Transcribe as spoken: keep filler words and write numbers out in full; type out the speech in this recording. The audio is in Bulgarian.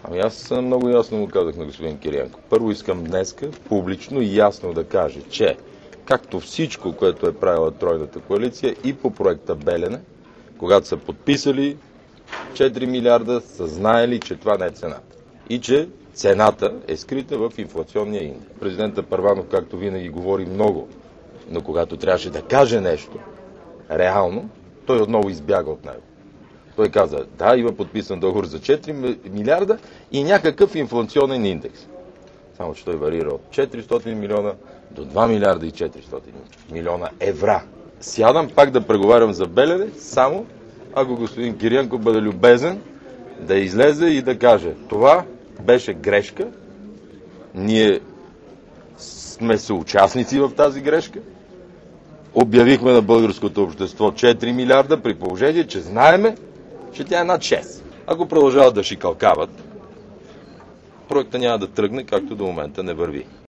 Ами аз много ясно му казах на господин Кириенко. Първо искам днеска публично и ясно да каже, че както всичко, което е правила тройната коалиция и по проекта Белене, когато са подписали четири милиарда, са знаели, че това не е цената. И че цената е скрита в инфлационния индекс. Президентът Първанов, както винаги, говори много, но когато трябваше да каже нещо реално, той отново избяга от него. Той каза, да, има подписан договор за четири милиарда и някакъв инфлационен индекс. Само че той варира от четиристотин милиона до два милиарда и четиристотин милиона евра. Сядам пак да преговарям за Белене, само ако господин Кириенко бъде любезен да излезе и да каже, това беше грешка, ние сме съучастници в тази грешка, обявихме на българското общество четири милиарда при положение, че знаеме, че тя е над шест. Ако продължават да шикалкават, проекта няма да тръгне, както до момента не върви.